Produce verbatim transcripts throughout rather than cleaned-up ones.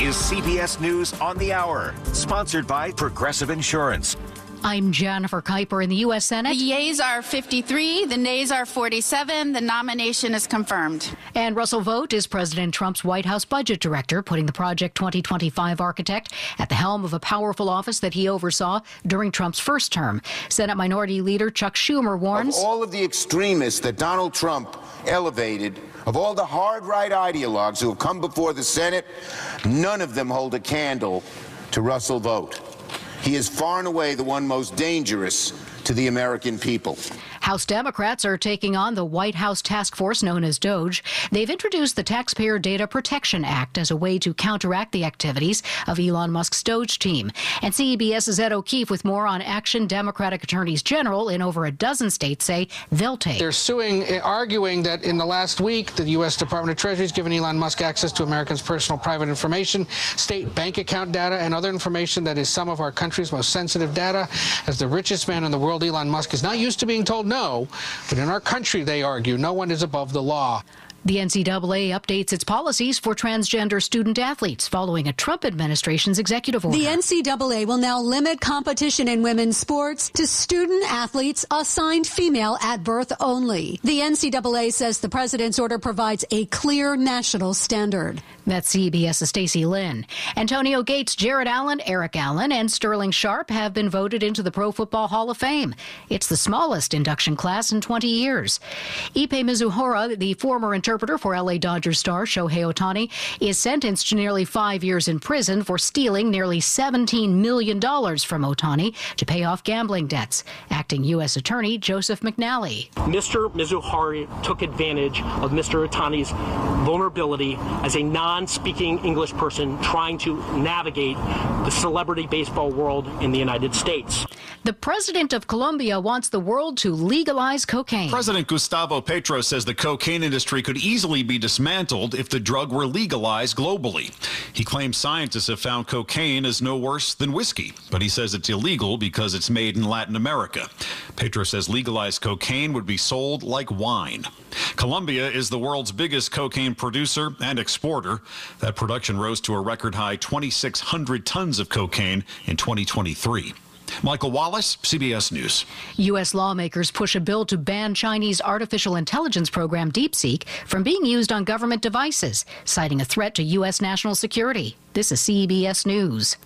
is C B S News on the Hour, sponsored by Progressive Insurance. I'm Jennifer Kuiper in the U S Senate. The yeas are fifty-three, the nays are forty-seven. The nomination is confirmed. And Russell Vought is President Trump's White House budget director, putting the Project twenty twenty-five architect at the helm of a powerful office that he oversaw during Trump's first term. Senate Minority Leader Chuck Schumer warns. Of all of the extremists that Donald Trump elevated, of all the hard right ideologues who have come before the Senate, none of them hold a candle to Russell Vought. He is far and away the one most dangerous to the American people. House Democrats are taking on the White House task force known as DOGE. They've introduced the Taxpayer Data Protection Act as a way to counteract the activities of Elon Musk's DOGE team. And C B S's Ed O'Keefe with more on action Democratic attorneys general in over a dozen states say they'll take. They're suing, arguing that in the last week, the U S Department of Treasury has given Elon Musk access to Americans' personal private information, state bank account data, and other information that is some of our country's most sensitive data. As the richest man in the world, Elon Musk is not used to being told no. No, but in our country, they argue, no one is above the law. The N C double A updates its policies for transgender student athletes following a Trump administration's executive order. The N C double A will now limit competition in women's sports to student athletes assigned female at birth only. The N C double A says the president's order provides a clear national standard. That's CBS's Stacey Lynn. Antonio Gates, Jared Allen, Eric Allen, and Sterling Sharp have been voted into the Pro Football Hall of Fame. It's the smallest induction class in twenty years. Ipe Mizuhara, the former interpreter for L A Dodgers star Shohei Ohtani, is sentenced to nearly five years in prison for stealing nearly seventeen million dollars from Ohtani to pay off gambling debts. Acting U S Attorney Joseph McNally. Mister Mizuhara took advantage of Mister Ohtani's vulnerability as a non-speaking English person trying to navigate the celebrity baseball world in the United States. The president of Colombia wants the world to legalize cocaine. President Gustavo Petro says the cocaine industry could easily be dismantled if the drug were legalized globally. He claims scientists have found cocaine is no worse than whiskey, but he says it's illegal because it's made in Latin America. Petro says legalized cocaine would be sold like wine. Colombia is the world's biggest cocaine producer and exporter. That production rose to a record high twenty-six hundred tons of cocaine in twenty twenty-three. Michael Wallace, C B S News. U S lawmakers push a bill to ban Chinese artificial intelligence program DeepSeek from being used on government devices, citing a threat to U S national security. This is C B S News.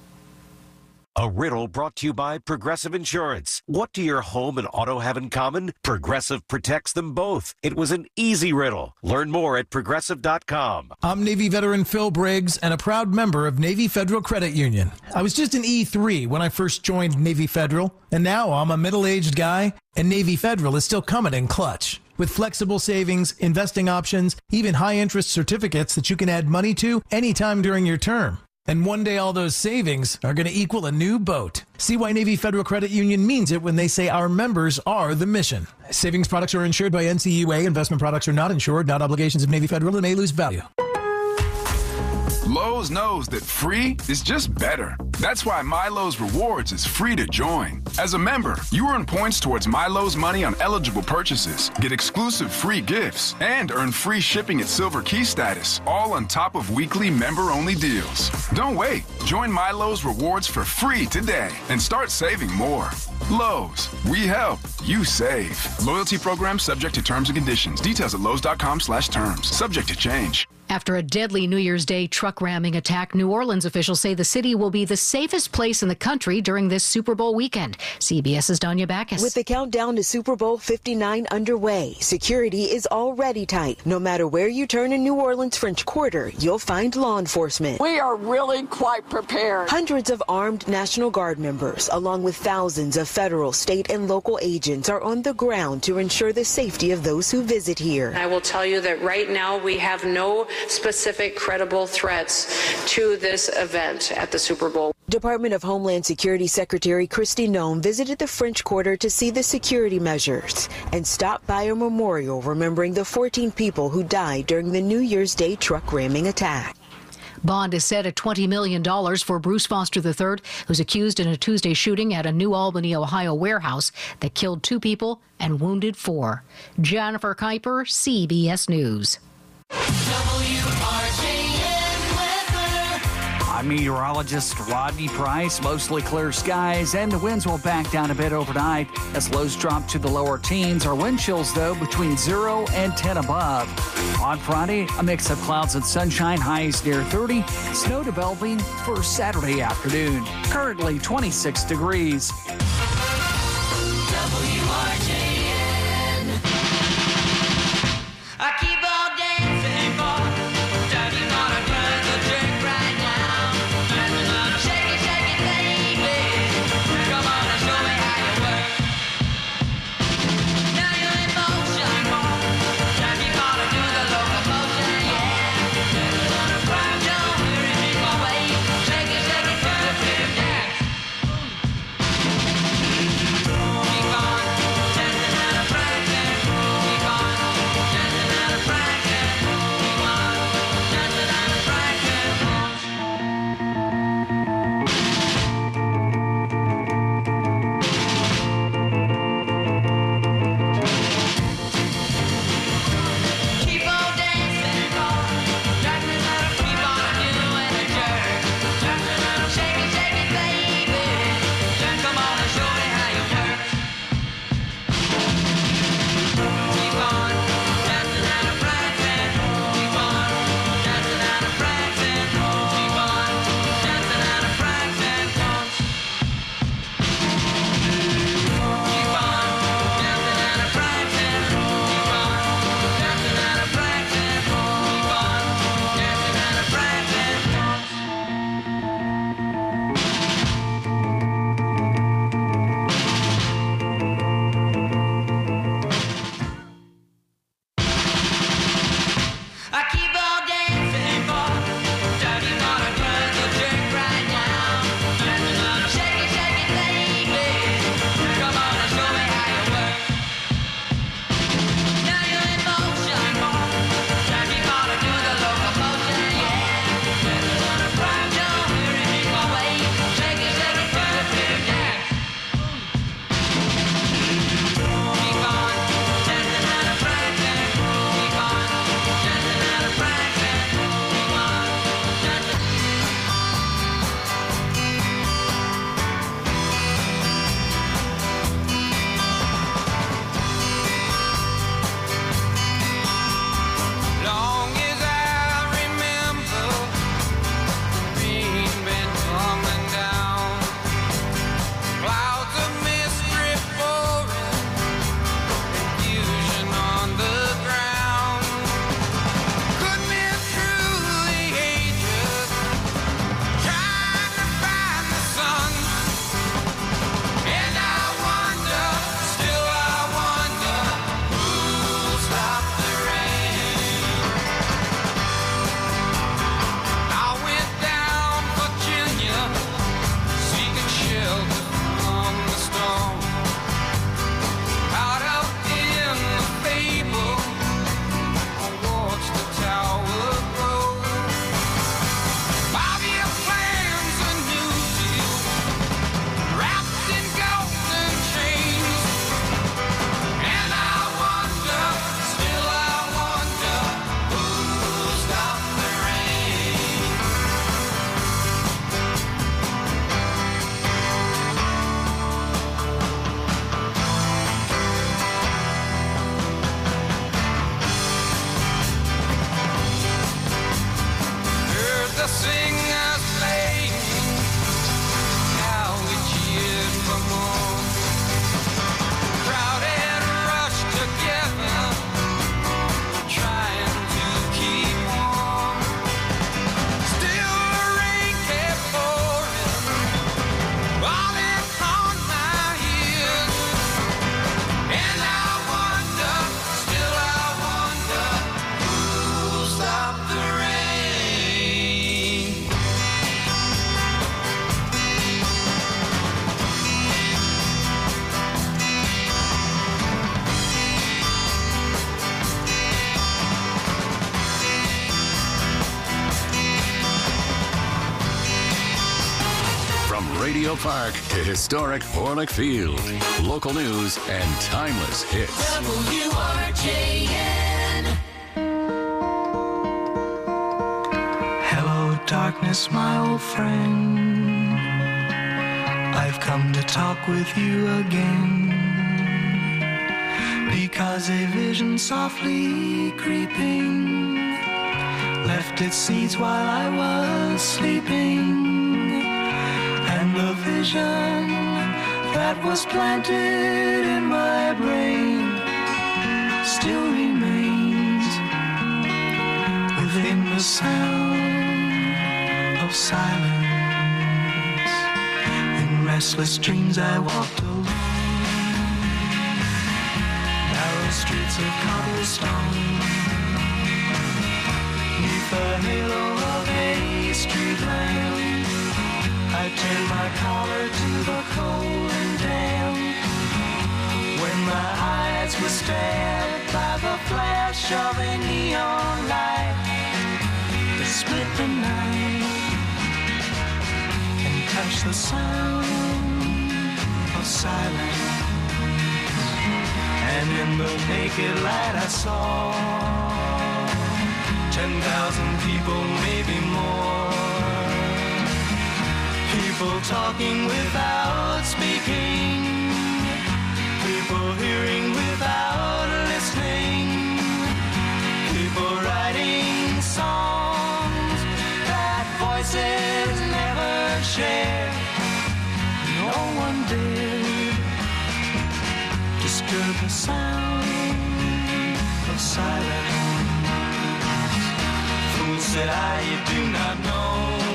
A riddle brought to you by Progressive Insurance. What do your home and auto have in common? Progressive protects them both. It was an easy riddle. Learn more at progressive dot com. I'm Navy veteran Phil Briggs and a proud member of Navy Federal Credit Union. I was just an E three when I first joined Navy Federal, and now I'm a middle-aged guy, and Navy Federal is still coming in clutch. With flexible savings, investing options, even high-interest certificates that you can add money to anytime during your term. And one day all those savings are going to equal a new boat. See why Navy Federal Credit Union means it when they say our members are the mission. Savings products are insured by N C U A. Investment products are not insured, not obligations of Navy Federal, and may lose value. Lowe's knows that free is just better. That's why MyLowe's Rewards is free to join. As a member, you earn points towards MyLowe's money on eligible purchases, get exclusive free gifts, and earn free shipping at Silver Key status, all on top of weekly member-only deals. Don't wait. Join MyLowe's Rewards for free today and start saving more. Lowe's, we help, you save. Loyalty program subject to terms and conditions. Details at lowes dot com slash terms. Subject to change. After a deadly New Year's Day truck ramming attack, New Orleans officials say the city will be the safest place in the country during this Super Bowl weekend. CBS's Danya Backus. With the countdown to Super Bowl fifty-nine underway, security is already tight. No matter where you turn in New Orleans French Quarter, you'll find law enforcement. We are really quite prepared. Hundreds of armed National Guard members, along with thousands of federal, state, and local agents, are on the ground to ensure the safety of those who visit here. I will tell you that right now we have no specific credible threats to this event at the Super Bowl. Department of Homeland Security Secretary Kristi Noem visited the French Quarter to see the security measures and stopped by a memorial remembering the fourteen people who died during the New Year's Day truck ramming attack. Bond is set at twenty million dollars for Bruce Foster the third, who's accused in a Tuesday shooting at a New Albany, Ohio warehouse that killed two people and wounded four. Jennifer Kuiper, C B S News. W R J N weather. I'm meteorologist Rodney Price. Mostly clear skies, and the winds will back down a bit overnight as lows drop to the lower teens. Our wind chills, though, between zero and ten above. On Friday, a mix of clouds and sunshine, highs near thirty. Snow developing for Saturday afternoon. Currently twenty-six degrees. W R J N. I keep on dancing for Daddy gonna turn the trick right now. Shake it, shake it, baby. Come on and show me how you work. Now you're in motion. Daddy gonna do the locomotion, yeah. Don't hurry me away. Shake it, shake it, do the freedom dance. Keep on dancing and a practice. Keep on dancing and a practice. Keep on dancing and a Keep on dancing, boy. Dancing and a keep on doing a jerk. Dancing and a shake it, shake it, baby. Come on and show me how you work. Keep on dancing and a practice. Keep on dancing and a practice. Keep on dancing and a practice. Keep on dancing and a practice. Keep on dancing and a practice. Keep on dancing and a practice. I keep on dancing for Daddy gonna turn the trick right now. Shake it, shake it, baby. Come on and show me how you work. Now you're in motion, boy. Daddy gonna do the locomotion, yeah. Don't hurry me away. Shake it, shake it, do the freedom dance. Keep on dancing and a practice. Keep on dancing and a practice. Keep on dancing. Long as I remember, the rain been coming down. Clouds of mist drip pouring, confusion on the ground. Could be through the ages, trying to find the sun. And I wonder, still I wonder, who'll stop the rain? I went down Virginia, seeking shelter from the storm. Out out in the fable, I watched the tower grow. Five-year plans, a new deal, wrapped in golden chains. And I wonder, still I wonder, who'll stop the rain? Heard the singers playing, now we cheered for more. Crowd had rushed together, trying to keep warm. Still the rain kept pouring, falling on my ears. And I wonder, still I wonder, who'll stop the rain? From Radio Park to historic Orlick Field, local news and timeless hits. W R J N. Hello, darling. darkness, my old friend, I've come to talk with you again, because a vision softly creeping left its seeds while I was sleeping, and the vision that was planted in my brain still remains within the sound of silence. In restless dreams I walked alone, narrow streets of cobblestone, neath the halo of a street lamp. I turned my collar to the cold and damp, when my eyes were stared by the flash of a neon light that split the night and touched the sound of silence. And in the naked light I saw ten thousand people, maybe more, people talking without speaking, people hearing without listening, people writing songs that voices never shared. No one dared disturb the sound of silence. Fool, said I, you do not know,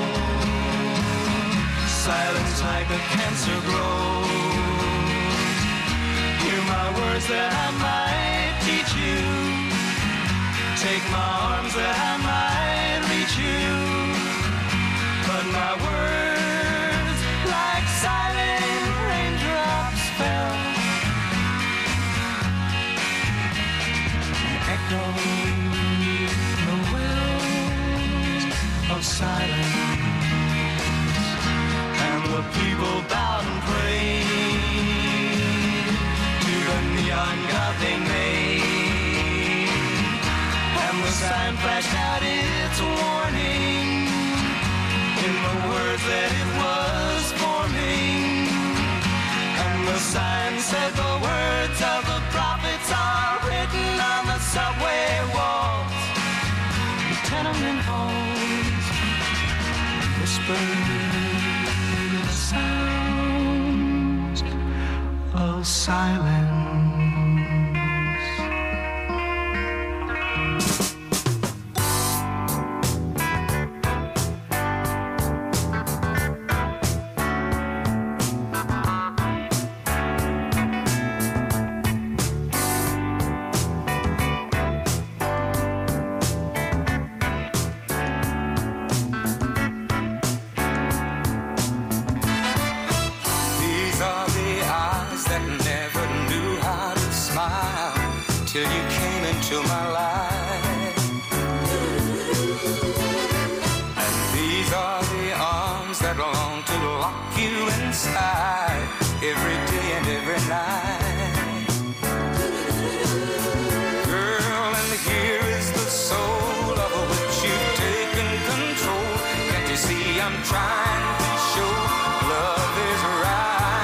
silence like a cancer grows. Hear my words that I might teach you, take my arms that I might reach you, but my words like silent raindrops fell and echoed the wells of silence. The people bowed and prayed to the neon god they made, and the sign flashed out its warning in the words that it was forming, and the sign said the words of the prophets are written on the subway walls, the tenement halls, whispered sounds of silence. Till you came into my life, and these are the arms that long to lock you inside every day and every night. Girl, and here is the soul of which you've taken control. Can't you see I'm trying to show love is right?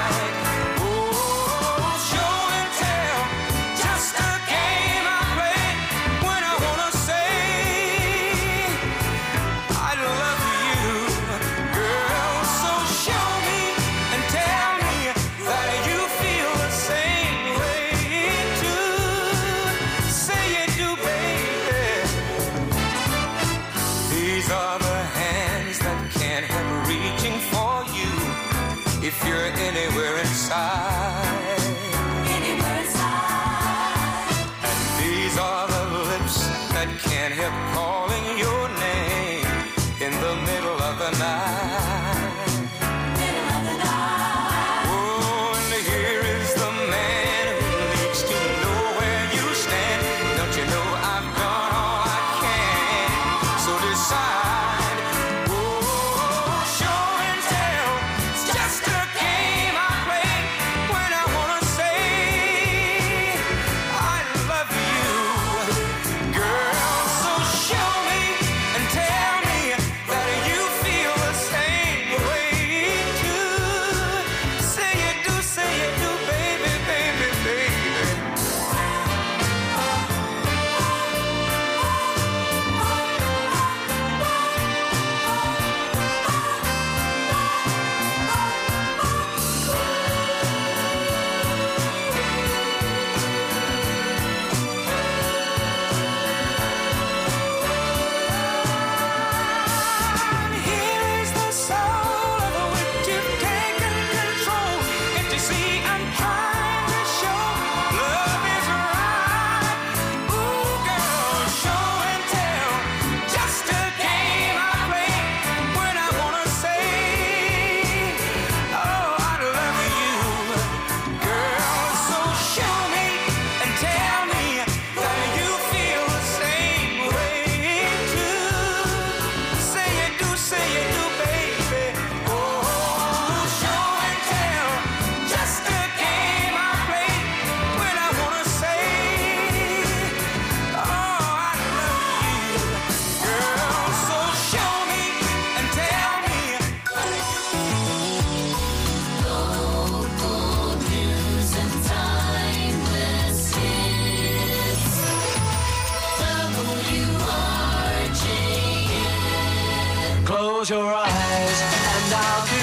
If you're anywhere inside, anywhere inside, and these are the lips that can't help calling your name in the middle of the night. Middle of the night. Oh, and here is the man who needs to know where you stand. Don't you know I've done all I can? So decide. Oh, show and tell. It's just a game I play.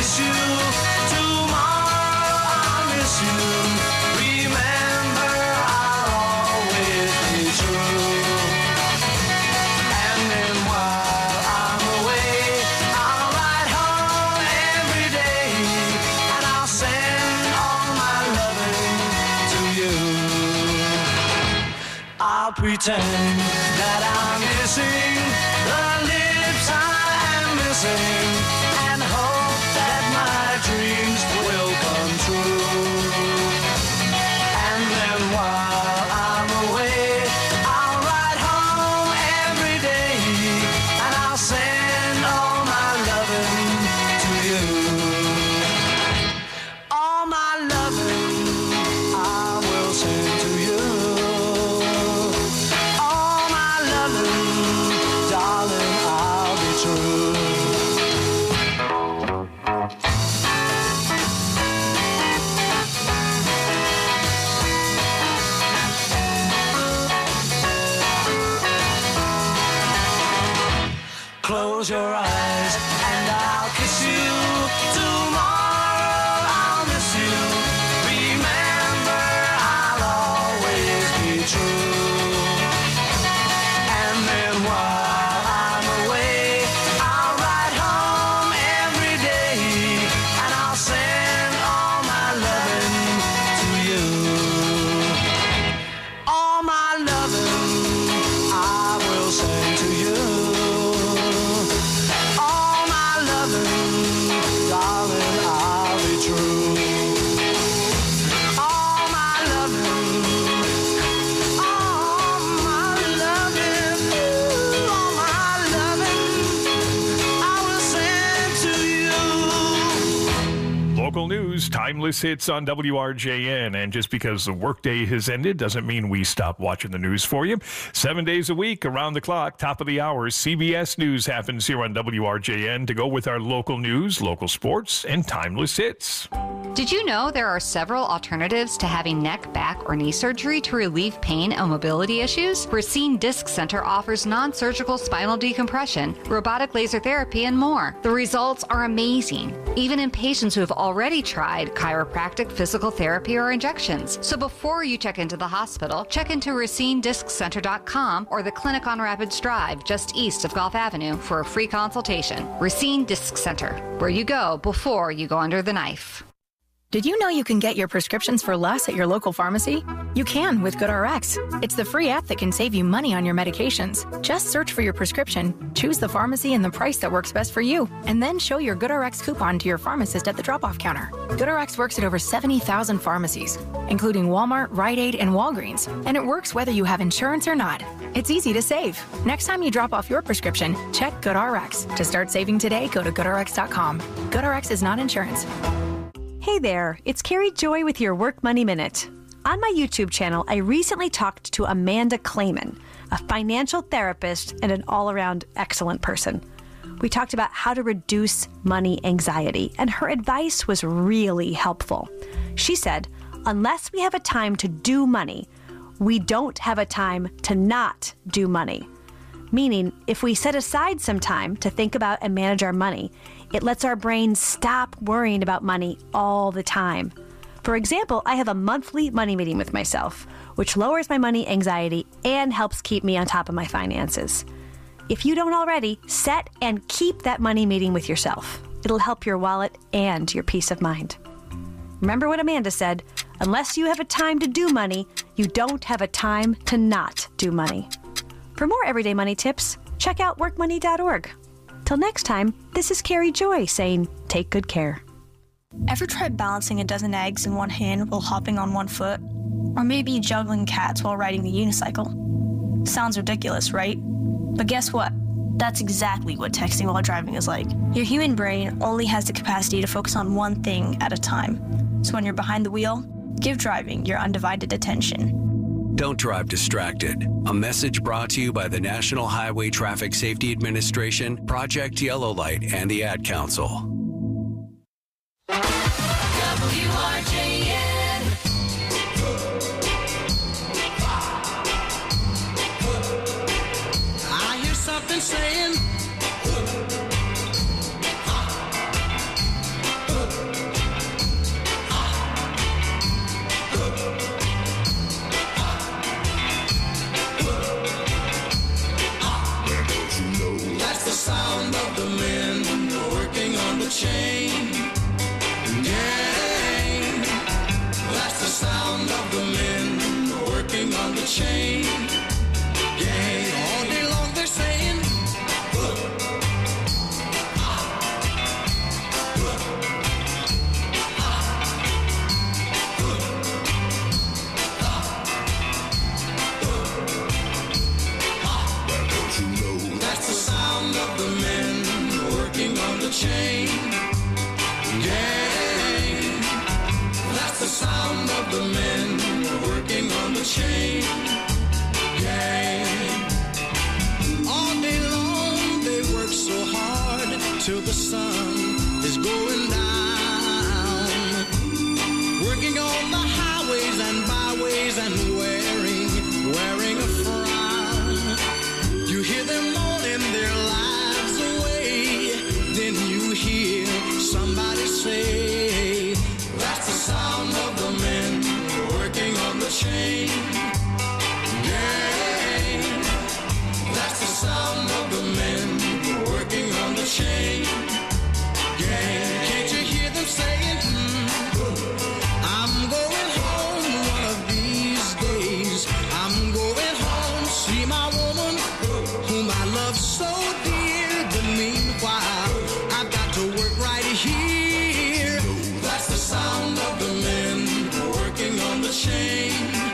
kiss you. Tomorrow I'll miss you. Remember, I'll always be true. And then while I'm away, I'll ride home every day, and I'll send all my loving to you. I'll pretend that I'm kissing the lips I am missing, and hope that my dreams will come true. And then while I'm away, I'll ride home every day, and I'll send all my loving to you. All my loving I will send to you. All my loving, darling, I'll be true. Close your eyes and I'll kiss you. Tomorrow I'll miss you. Remember, I'll always be true. And then while I'm away, I'll ride home every day, and I'll send all my loving to you. All my loving I will send to you. All my loving, darling, I'll be true. All my loving, all my loving, ooh, all my loving, I will send to you. Local news, timeless hits on W R J N. And just because the workday has ended doesn't mean we stop watching the news for you. Seven days a week, around the clock, top of the hour, C B S News happens here on W R J N to go with our local news, local sports, and timeless hits. Did you know there are several alternatives to having neck, back, or knee surgery to relieve pain and mobility issues? Racine Disc Center offers non-surgical spinal decompression, robotic laser therapy, and more. The results are amazing, even in patients who have already tried chiropractic, physical therapy, or injections. So before you check into the hospital, check into racine disc center dot com or the clinic on Rapids Drive, just east of Gulf Avenue, for a free consultation. Racine Disc Center, where you go before you go under the knife. Did you know you can get your prescriptions for less at your local pharmacy? You can with GoodRx. It's the free app that can save you money on your medications. Just search for your prescription, choose the pharmacy and the price that works best for you, and then show your GoodRx coupon to your pharmacist at the drop-off counter. GoodRx works at over seventy thousand pharmacies, including Walmart, Rite Aid, and Walgreens, and it works whether you have insurance or not. It's easy to save. Next time you drop off your prescription, check GoodRx. To start saving today, go to good r x dot com. GoodRx is not insurance. Hey there, it's Carrie Joy with your Work Money Minute. On my YouTube channel, I recently talked to Amanda Clayman, a financial therapist and an all-around excellent person. We talked about how to reduce money anxiety, and her advice was really helpful. She said, unless we have a time to do money, we don't have a time to not do money. Meaning, if we set aside some time to think about and manage our money, it lets our brain stop worrying about money all the time. For example, I have a monthly money meeting with myself, which lowers my money anxiety and helps keep me on top of my finances. If you don't already, set and keep that money meeting with yourself. It'll help your wallet and your peace of mind. Remember what Amanda said, unless you have a time to do money, you don't have a time to not do money. For more everyday money tips, check out work money dot org. Till next time, this is Carrie Joy saying, take good care. Ever tried balancing a dozen eggs in one hand while hopping on one foot? Or maybe juggling cats while riding the unicycle? Sounds ridiculous, right? But guess what? That's exactly what texting while driving is like. Your human brain only has the capacity to focus on one thing at a time. So when you're behind the wheel, give driving your undivided attention. Don't drive distracted. A message brought to you by the National Highway Traffic Safety Administration, Project Yellow Light, and the Ad Council. W R J N. I hear something saying, the chain gang. All day long they work so hard till the sun is going down. Working on the highways and byways and wearing, wearing a frown. You hear them moaning their lives away. Then you hear somebody say, that's the sound of the men working on the chain gang. That's the sound of the men working on the chain gang. Can't you hear them saying, mm, I'm going home one of these days. I'm going home, see my woman whom I love so dear. But meanwhile, I've got to work right here. That's the sound of the men working on the chain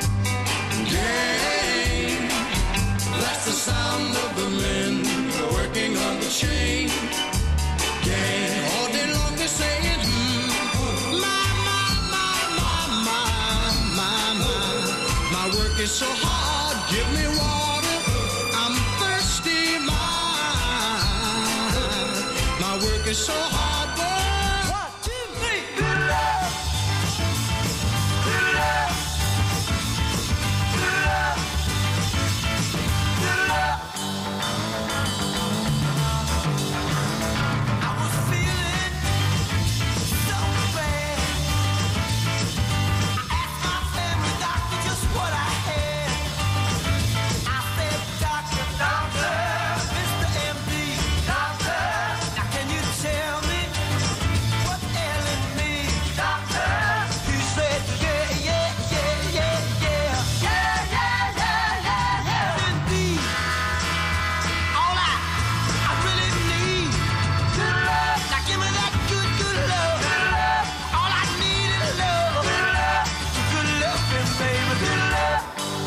gang. That's the sound of the men working on the chain gang. All day long they're saying, hmm, my, my, my, my, my, my, my, my work is so hard, give me water, I'm thirsty, my, my work is so hard, boy. One, two, three, good love. Good love. Good love. Good love. I was feeling so bad. I asked my family doctor just what I had. I said, doctor, doctor, Mister M D, doctor, now can you tell me what's ailing me, doctor? He said, yeah, yeah, yeah, yeah, yeah, yeah, yeah, yeah, yeah, yeah. Indeed, all I, I really need, good love. Now give me that good, good love. Good love. All I need is love. Good love. Good loving, baby. Good love.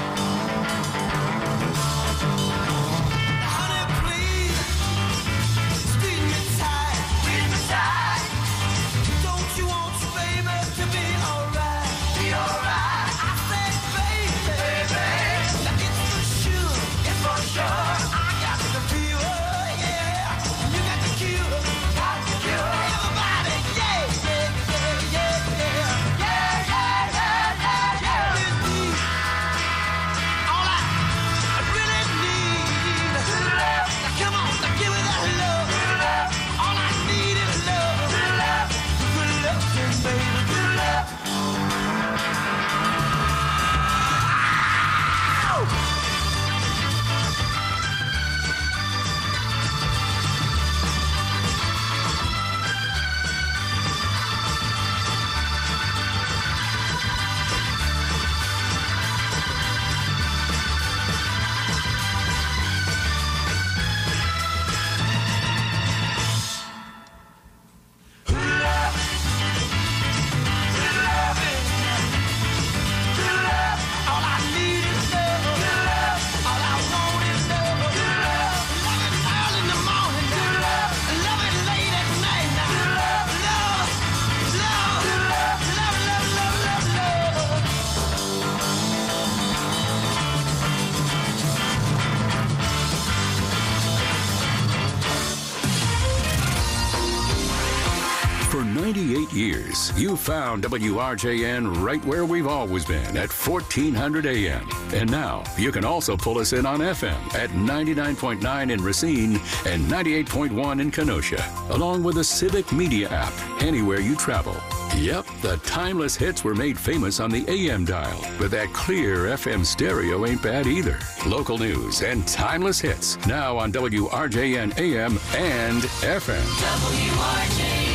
Honey, please, squeeze me tight. Squeeze me tight. Don't you want your baby to be alright? Be alright. I said, baby, baby, now it's for sure, it's for sure. I got the fever, yeah. You got the cure, got the cure. Everybody, yeah, yeah, yeah, yeah, yeah, yeah, yeah, yeah, yeah, yeah. Indeed, all I, I really need is love. Now come on, now give me that love. Love. All I need is love. Love. Good loving, baby. Good love. All I need is love. All I want is love. Love it early in the morning. Love it late at night. Love, love, love, love, love, love, love, love. For ninety-eight years, you found W R J N right where we've always been at fourteen hundred A M. And now you can also pull us in on F M at ninety-nine point nine in Racine and ninety-eight point one in Kenosha, along with the Civic Media app anywhere you travel. Yep, the timeless hits were made famous on the A M dial, but that clear F M stereo ain't bad either. Local news and timeless hits now on W R J N A M and F M. W R J N.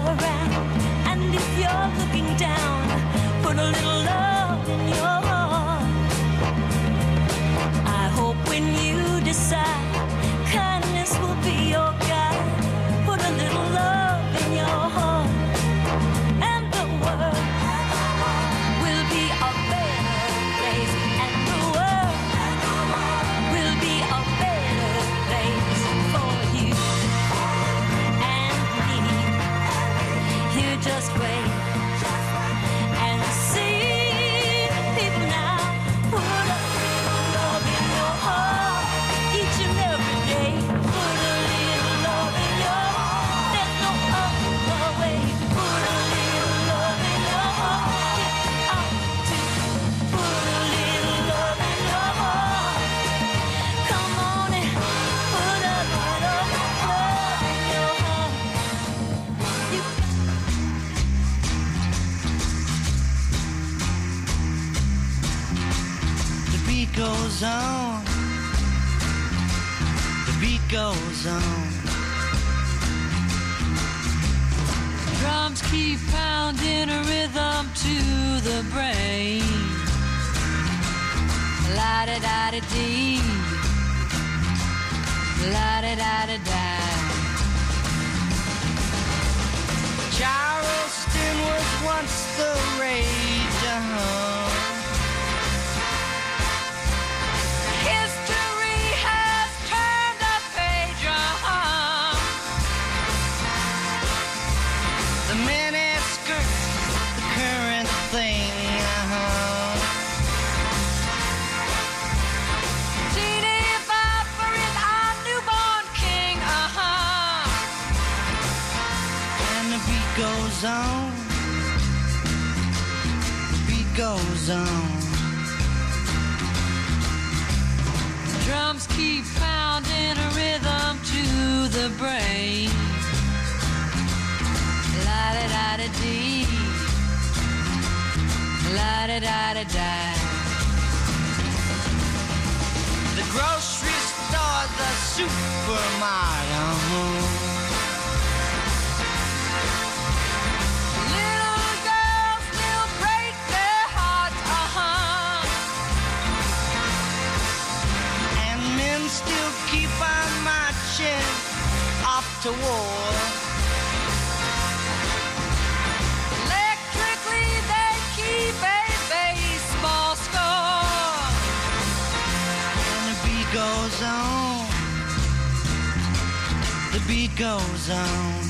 around. And if you're looking down, put a little love in your heart. I hope when you decide, kindness will be your guide. Put a little love in your heart, and the world will be a better place. And the world will be a better place for you and me. You just wait and see people now. Put a little love in your heart each and every day. Put a little love in your heart. There's no other way. Put a little love in your heart. Get out to put a little love in your heart. Come on and put a little love in your heart. You The beat goes on. The beat goes on. Drums keep pounding a rhythm to the brain. La da da da dee. La da da da da. Charleston was once the rage. Uh-huh. History has turned a page. Uh-huh. The miniskirts, the current thing. Uh-huh. Teeny Bopper is our newborn king. Uh-huh. And the beat goes on. The beat goes on. Drums keep pounding a rhythm to the brain. La da da da dee. La da da da da. The grocery store, the supermarket. Uh-huh. Little girls still break their hearts. Uh-huh. And men still keep on marching off to war. Electrically they keep a baseball score. And the beat goes on. The beat goes on.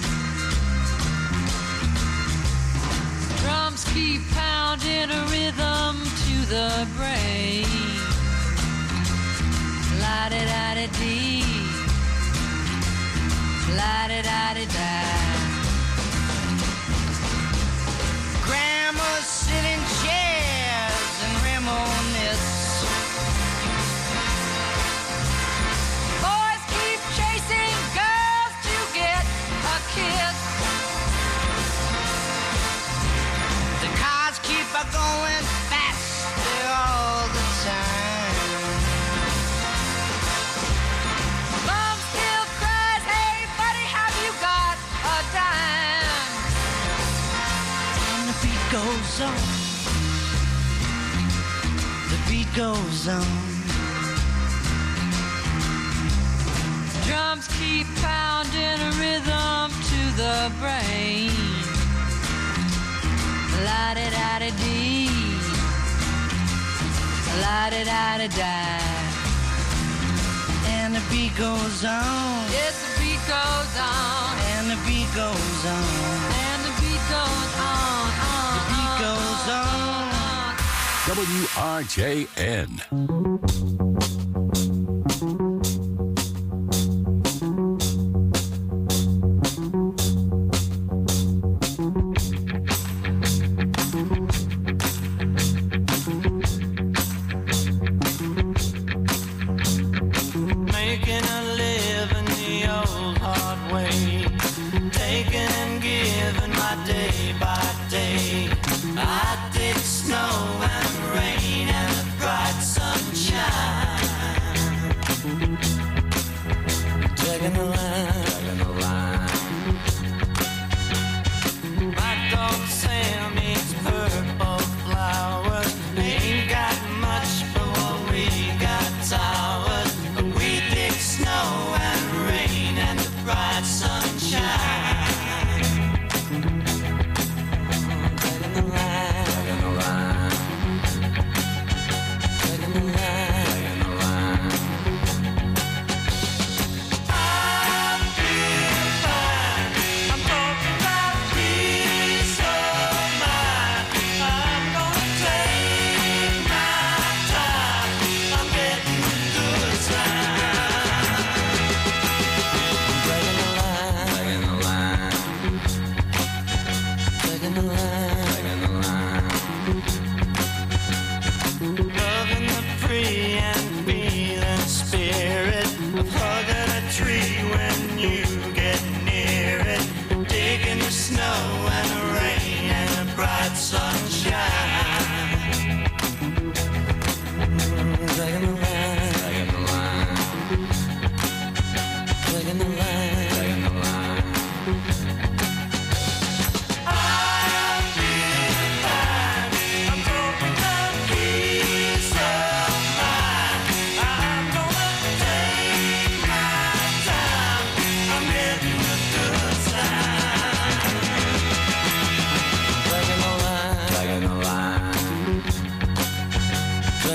Drums keep pounding a rhythm to the brain. La da da da dee. La da da da da. Grandmas sit in chairs and reminisce. Boys keep chasing girls to get a kiss. The cars keep a going faster all the time. Mom still cries, hey buddy, have you got a dime? And the beat goes on. The beat goes on. Drums keep pounding a rhythm to the brain. La da da da dee. La da da da da. And the beat goes on. Yes, the beat goes on. And the beat goes on. And the beat goes on. on The beat goes on. W R J N. Making a living the old hard way. Taking and giving my day by day. I take snow and rain and the bright sunshine.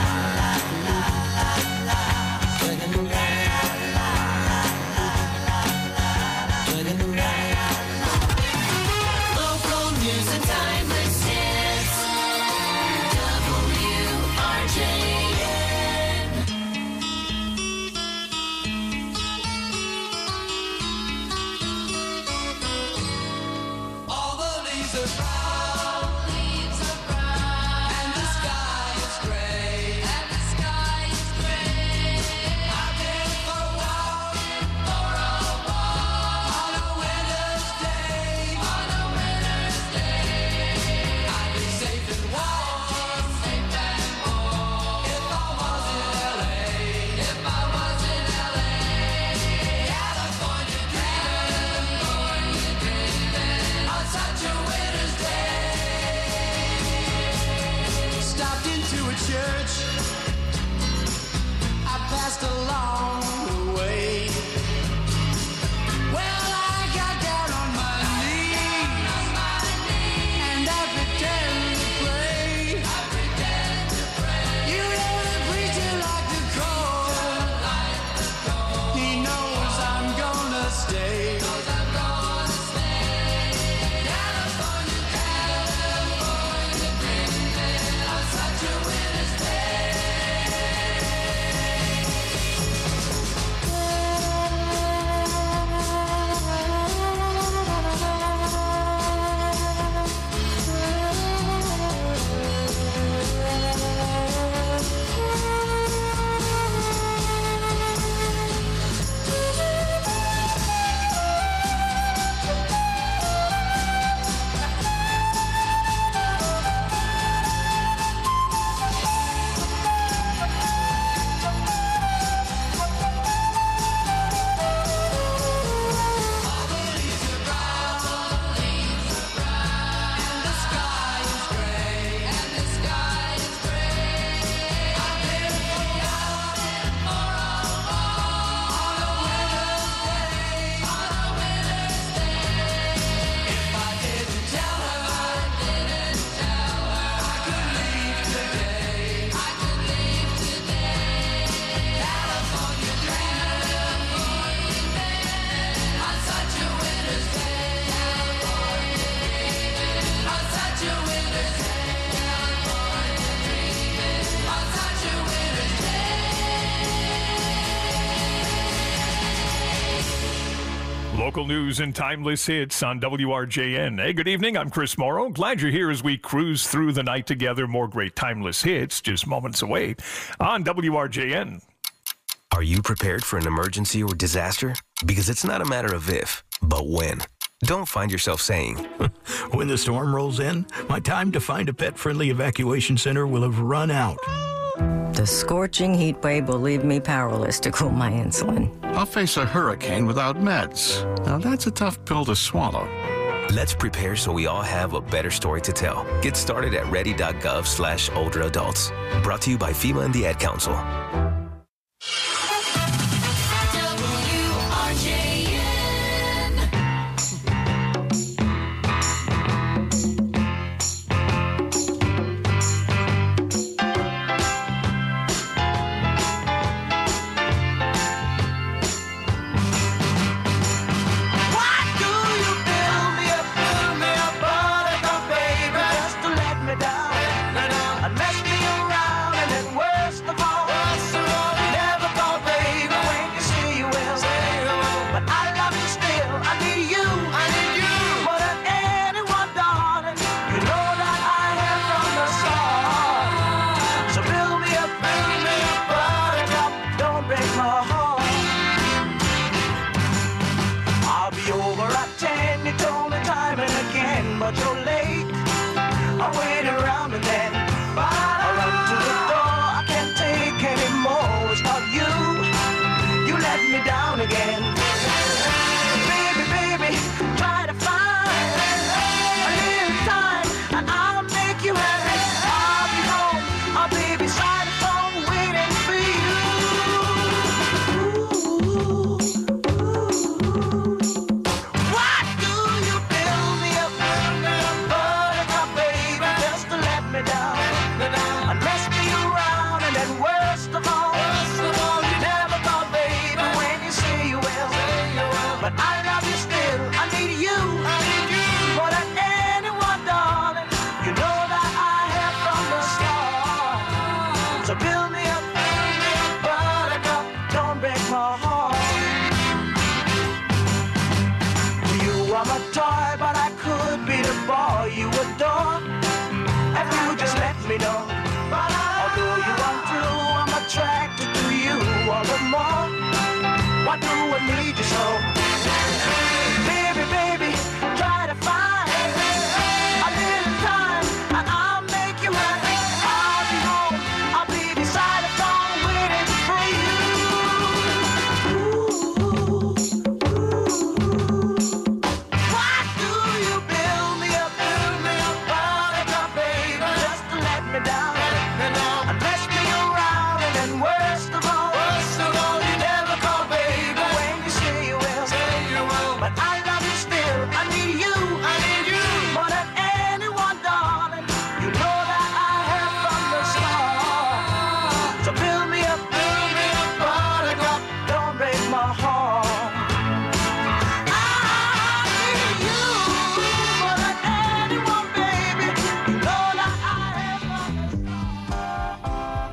Local news and timeless hits. W R J N. All the leaves are brown, leaves are brown, and the sky is gray, and the sky is gray. I've been for a walk, for a walk, on a winter's day, on a winter's day. I'd be safe and warm, safe and warm, if I was in L A, if I was in L A. California dreaming, California dreaming, on such a winter's day. Stopped into a church, I passed along the way. Well, I got down on my knees, and I pretend to pray. I pretend to pray. You know the preacher like to call. He knows I'm gonna stay. Knows I'm gonna stay. California, California dreaming on such a winter's day. Local news and timeless hits on W R J N. Hey, good evening. I'm Chris Morrow. Glad you're here as we cruise through the night together. More great timeless hits just moments away on W R J N. Are you prepared for an emergency or disaster? Because it's not a matter of if, but when. Don't find yourself saying, when the storm rolls in, my time to find a pet-friendly evacuation center will have run out. The scorching heat wave will leave me powerless to cool my insulin. I'll face a hurricane without meds. Now that's a tough pill to swallow. Let's prepare so we all have a better story to tell. Get started at ready.gov slash older adults. Brought to you by FEMA and the Ad Council. W R J N. Why do you build me up, build me up, buttercup, baby, just to let me down, and mess me around, and then worst of all, you never thought, baby, when you say you will, but I love you still, I need you, I need you, more than anyone, darling, you know that I have from the start, so build me up, build me up, buttercup, don't break my heart. I'll be over at ten, you told me time and again, but you're late. I wait around and then I run to the door. I can't take anymore. It's not you. You let me down again. Baby, baby, try to find a little time and I'll make you happy. me know. But although you are true, I'm attracted to you all the more. Why do I need you so? Baby, baby, try to find a little time and I'll make you happy. I'll be home, I'll be beside the phone waiting for you. Why do you build me up, build me up, buttercup, baby, just to let me down, and mess me around, and then worst of all, worst of all, you never call, baby, when you say you will, say you will, but I love you still. I need you, I need you more than anyone, darling. You know that I have from the start. So build me up, build me up, buttercup, don't break my heart. I need you more than anyone, baby. You know that I have from the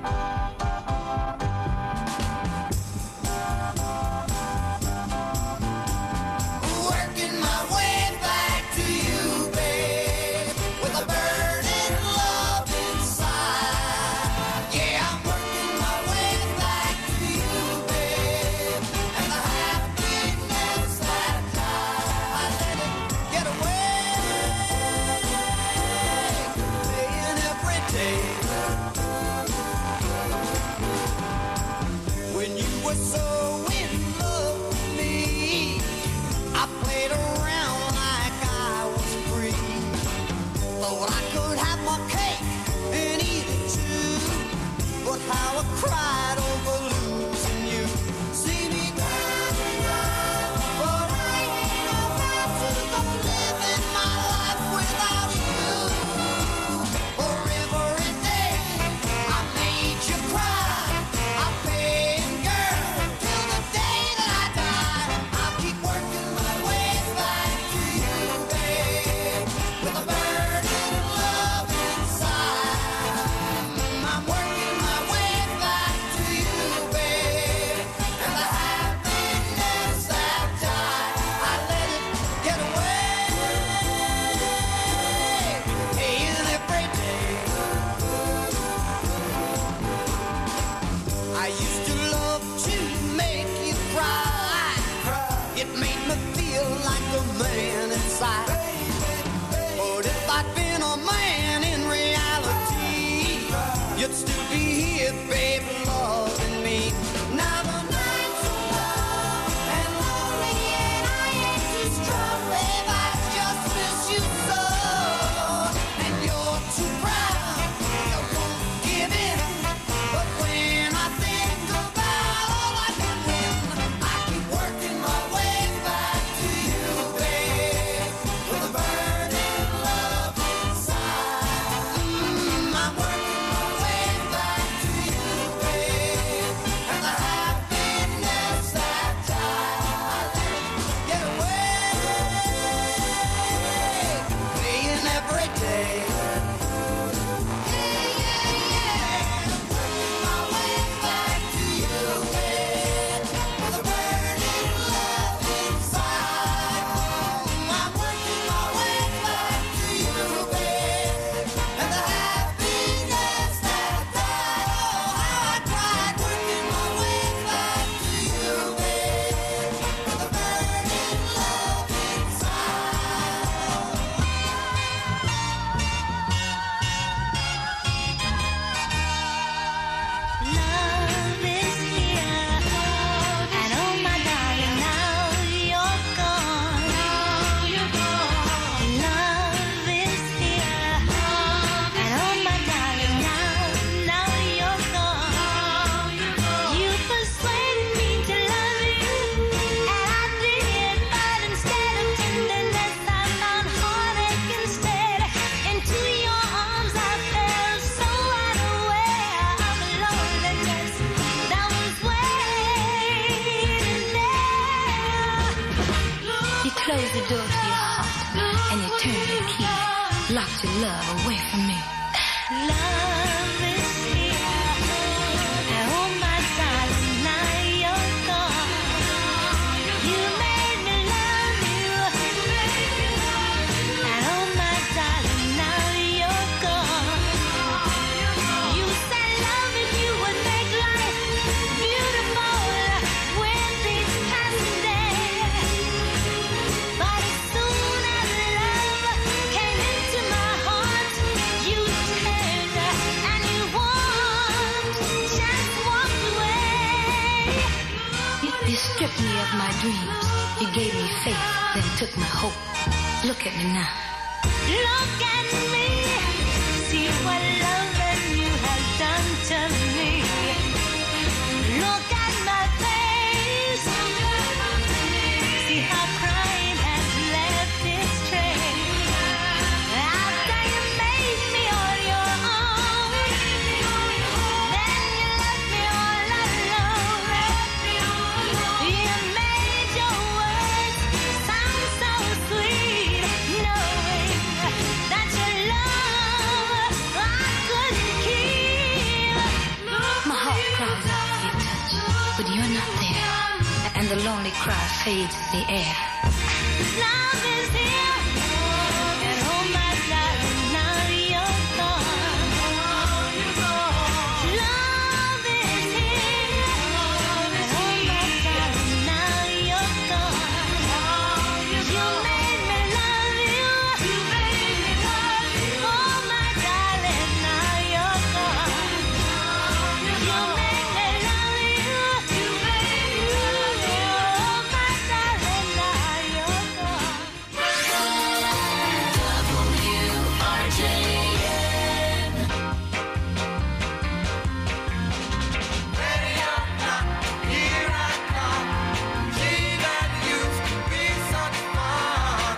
Working my way back to you, babe, with a burning love inside. Yeah, I'm working my way back to you, babe, and the happiness that I let it get away, playing every day. When you were so in love with me, I played around like I was free. Thought I could have my cake and eat it too. But how I cried over losing you. See me crying, but I ain't about to go living my life without you. For every day I made you cry, I paid, girl, till the day that I die. I'll keep working my way back to you, babe, with a burning love inside. I'm working my way back to you, babe, and the happiness that died, I let it get away, paying every day. I used to love to make you cry. It made me feel like a man inside. But if I'd been a man in reality, you'd still be here, babe, loving me. Now the nights are long and lonely, and I ain't too strong, babe. I just miss you so. And you're too proud, you won't give in. But when I think about all I can win, I keep working my way back to you, babe, with a burning love inside. Mm, I'm working my way back stripped me of my dreams. You gave me faith, then took my hope. Look at me now. Look at me, see what loving you has done to me. Look at my face, see how crying has left its trace. After you made me on your own, then you left me all alone. You made your words sound so sweet, knowing that your love I couldn't keep. My heart cries out for your touch, but you're not there. And the lonely cry fades in the air. Love is here, and oh my darling, now you're gone. Love is here, and oh my darling, now you're gone. You made me love you, you made me love you. Oh my darling, now you're gone. You made me love you, you made me love you. Oh my darling, now you're gone. W R J N. Ready or not, here I come. Gee, that used to be such fun.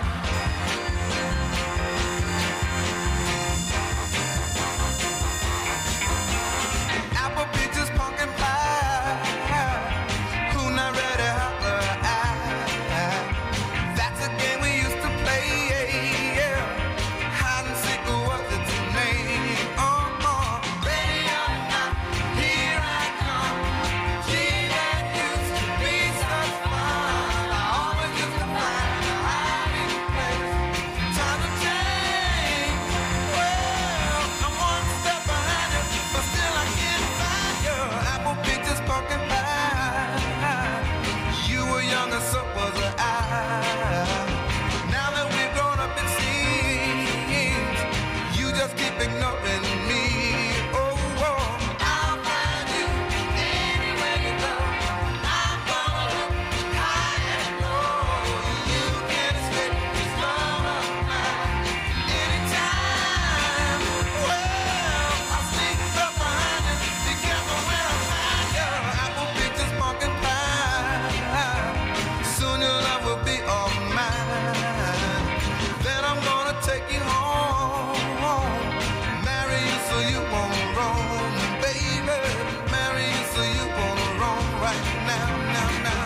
Apple peaches, pumpkin pie. Who not ready? Holler, I. That's a game we used to play. Yeah. Hide and seek was its name. Uh, uh. Ready or not, here I come. Gee, that used to be such fun. I always used to find a hiding place. Time to change. Well, I'm one step behind you, but still I can't find you. Apple peaches, pumpkin pie. You were younger, so was I. Now that we've grown up, it seems you just keep ignoring me. Oh, oh. I'll find you anywhere you go. I'm gonna look high and low. You can't escape this love of mine. Anytime, well, I'll sneak up behind you. Be careful when I find you. Apple peaches, pumpkin pie. Soon your love will be all mine. Then I'm gonna take you home. Marry you so you won't roam, baby. Marry you so you won't roam right now, now, now.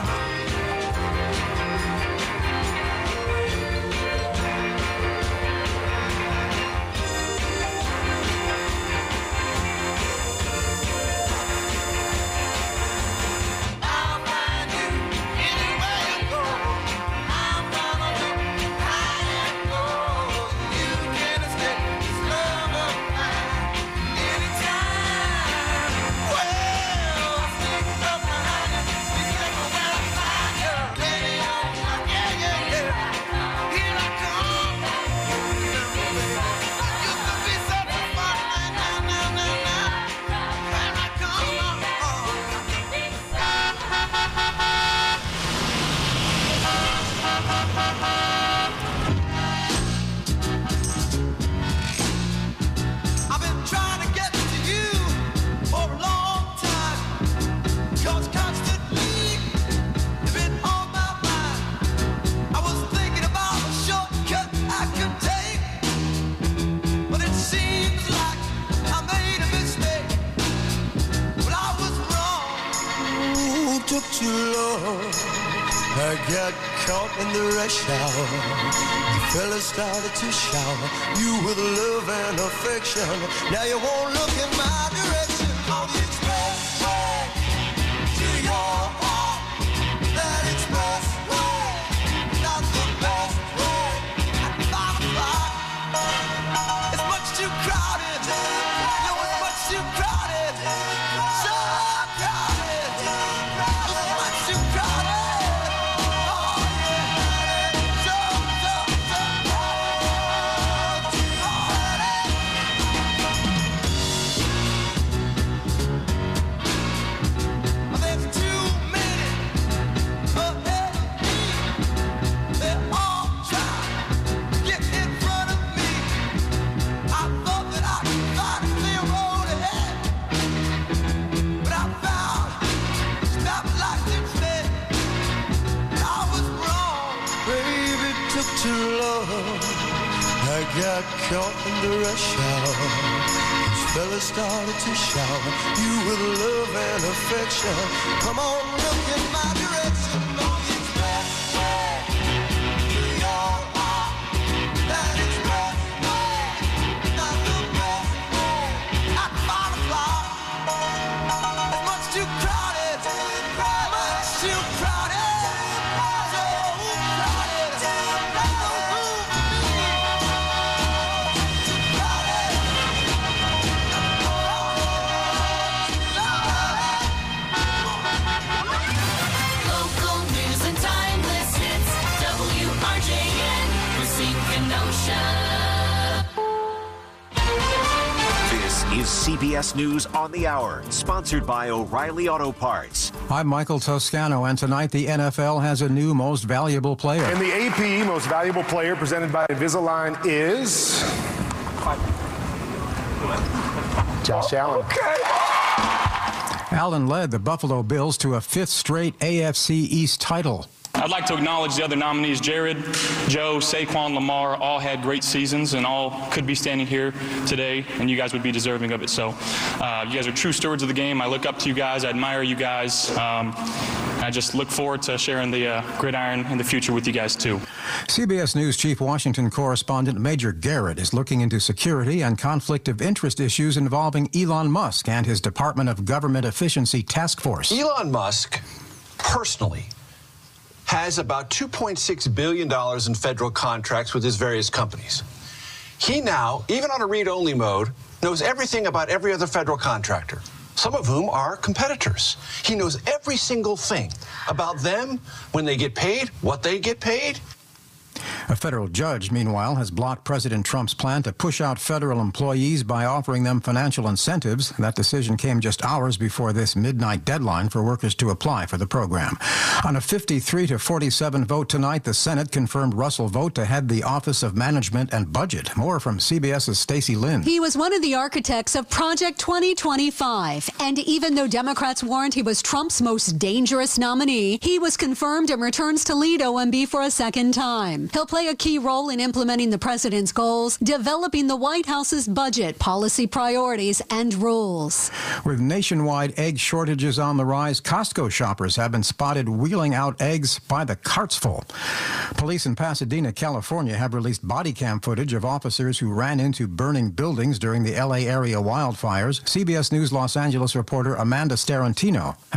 I'll find you anywhere you go. I'm gonna look high and low. You can't escape this love of mine. Anytime, well, I'll sneak up behind you. Be careful when I find you. Ready or not, yeah, yeah, yeah. Here I come. Used to be such a fun night, now, now, now, now. Here I come. I've been trying to get to you for a long time. 'Cause constantly you've been on my mind. I was thinking about a shortcut I could take, but it seems like I made a mistake. But I was wrong. Ooh, took too long. I got caught in the rush hour. The fella started to shower you with love and affection. Now you won't look in my direction. On the expressway to your heart. That expressway, not the best way. At five o'clock, it's much too crowded. No, it's much too crowded. So crowded. It's much too crowded. got caught in the rush hour. These fellas started to shower you with love and affection. Come on, look in my direction. On the expressway to your heart. That expressway, not the best way. I found a fly. It's much too crowded, much too crowded. So crowded, no room for me. Local news and timeless hits. W R J N, Racine Kenosha. This is C B S News on the Hour, sponsored by O'Reilly Auto Parts. I'm Michael Toscano, and tonight the N F L has a new most valuable player. And the A P Most Valuable Player presented by Invisalign is Josh Allen. Allen led the Buffalo Bills to a fifth straight A F C East title. I'd like to acknowledge the other nominees. Jared, Joe, Saquon, Lamar all had great seasons and all could be standing here today, and you guys would be deserving of it. So uh, you guys are true stewards of the game. I look up to you guys. I admire you guys. Um, I just look forward to sharing the uh, gridiron in the future with you guys, too. C B S News Chief Washington correspondent Major Garrett is looking into security and conflict of interest issues involving Elon Musk and his Department of Government Efficiency Task Force. Elon Musk, personally, has about two point six billion dollars in federal contracts with his various companies. He now, even on a read-only mode, knows everything about every other federal contractor, some of whom are competitors. He knows every single thing about them, when they get paid, what they get paid. A federal judge, meanwhile, has blocked President Trump's plan to push out federal employees by offering them financial incentives. That decision came just hours before this midnight deadline for workers to apply for the program. On a fifty-three to forty-seven vote tonight, the Senate confirmed Russell Vought to head the Office of Management and Budget. More from CBS's Stacey Lynn. He was one of the architects of Project twenty twenty-five. And even though Democrats warned he was Trump's most dangerous nominee, he was confirmed and returns to lead O M B for a second time. He'll play a key role in implementing the president's goals, developing the White House's budget, policy priorities, and rules. With nationwide egg shortages on the rise, Costco shoppers have been spotted wheeling out eggs by the carts full. Police in Pasadena, California, have released body cam footage of officers who ran into burning buildings during the L A area wildfires. C B S News Los Angeles reporter Amanda Starantino